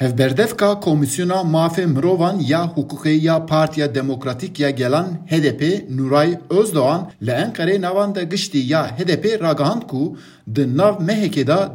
Hevberdevka Komisyona Mafê Mirovan ya Hukukê ya Partiya Demokratîk ya Gelan HDP Nuray Özdoğan li Enqereyê navan de giştî ya HDP ragihand ku di nav mehekê da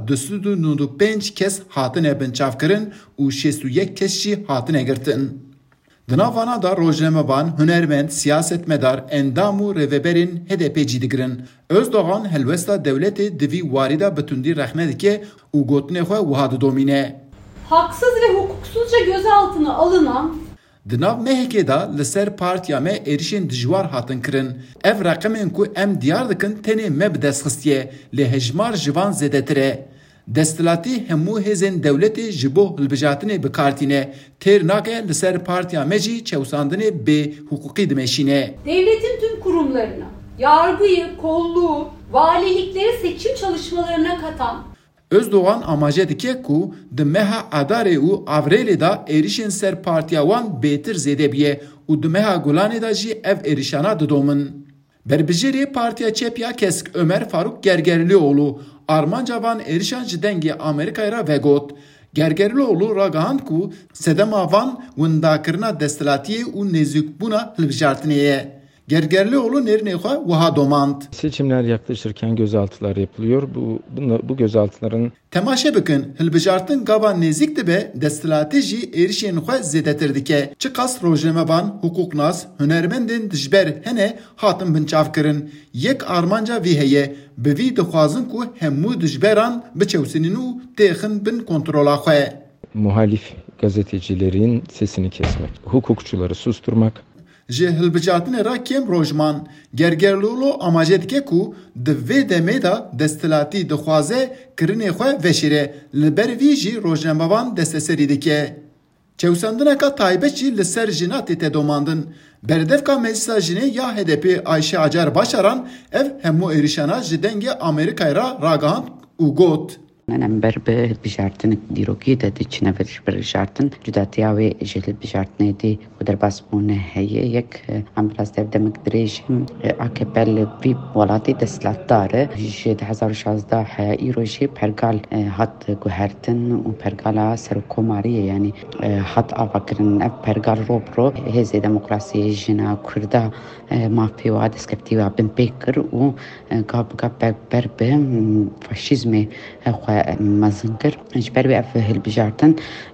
295 kes hatine binçavkirin û 61 kes jî hatine girtin. Di navana da rojnamevan, hunermend, siyasetmedar, endam û rêveberên HDP jî digirin. Özdoğan helwesta dewletê di vî warî bi tundî rexne dike û gotinê xwe wiha diddomîne. Haksız ve hukuksuzca gözaltına alınan Di nav mehekê da li ser partiya me êrişên dijwar hatin kirin. Ev reqemên ku em diyar dikin tenê me bi destxistiye lê hejmar ji van zêdetir e. Desthilatî hemû hêzên dewletê ji bo hilbijartinê bikartîne. Têr nake li ser partiya me jî çewsandinê bê hukukî dimeşîne. devletin tüm kurumlarına, yargıyı, kolluğu, valilikleri seçim çalışmalarına katan Özdoğan amaje dike ku di meha adarê û avrêlê da êrişên ser partiya wan bêtir zêde biye û di meha Gulanê da jî ev êrişana didomin. Berbijêrê Partiya Çep ya Kesk Ömer Faruk Gergerlioğlu armanca van êrişan ji dengê Amerîkayê ra vegot. Gergerlioğlu ragihand ku sedema van windakirina desthilatiyê û nêzîkbûna hilbijartinê ye. Gergerlioğlu nêrînê xwe wiha domand. Seçimler yaklaşırken gözaltılar yapılıyor. Bu gözaltıların Temaşe bikin, hilbijartin gava nêzik dibe, desthilatî jî êrişên xwe zêdetir dike. Çi qas rojnamevan, hukuknas, hunermendên dijber hene hatin binçavkirin. Yek armanca vî heye, bi vî dixwazin ku hemû dijberan biçewsînin û têxin bin kontrola xwe. muhalif gazetecilerin sesini kesmek, hukukçuları susturmak. Ji hilbijartinê ra kêm rojman, Gergerlioğlu amaje dike ku di vê demê da desthilatî dixwaze kirinê xwe veşîre, li ber vî jî rojnamevan desteserî dike. Çewsandineka taybet jî li ser jinatê te domandin. Berdevka Meclisa Jinê ya HDP Ayşe Acar Başaran ev hemû êrişana ji dengê Amerîkayê ra ragihand û got. Em ber bi hilbijartin dîrokî de diçine hilbijartin cudatiya wê ji hilbijartinê dî û derbasbûne heye yek em biraz devdemek dirêj AKP li vî welatî desthilatdar e ji 2016 heya îro jî pergal hat guhertin û pergala serokkomariyê yani hat avakirin ev pergal robro hêzê demokrasiyê jina Kurda mafê wa destkeftî wa bin pê kir û gav ber bi faşîzmê xwe mezin kir ji ber wê ev hilbijartin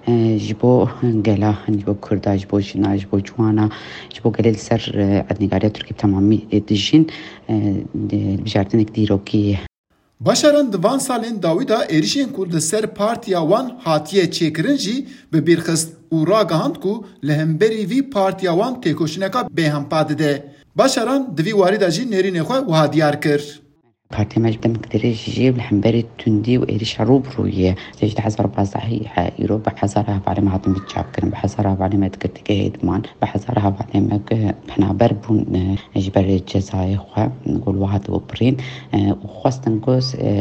ji bo gela ji bo Kurda ji bo jina ji bo ciwana ji bo gelê li ser ednîgariya Tirkiyê temamî dijîn hilbijartinek dîrokî ye. Başaran di van salên dawî da êrişên ku li ser partiya wan hatiye çêkirin jî bi bîrxist û ragihand ku li hemberî vî partiya wan têkoşîneka bêhempa dide. Başaran di vî warî da jî nêrînê xwe wiha diyar kir. Partiya me ji demek dirêj jî li hemberî tundî û êrişa rûbirûyê ji 2014 heya îro bi hezara hevalê me hatin binçavkirin, bi hezara hevalê me digirtî hêdman, bi hezara hevalê me penaber bûn ji ber cezayê xwe got wiha dibirîn û xwestin ku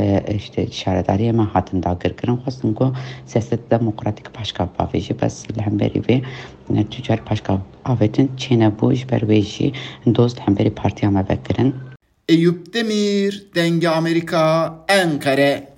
şaredariyê me hatin dagirkirin, xwestin ku siyaset demokratîk paşka bavê jî bes li hemberî vê tûcar paşka avêtin çênebû ji ber wê jî dost li hemberî partiya me vekirin. Eyüp Demir, Denge Amerika, Ankara.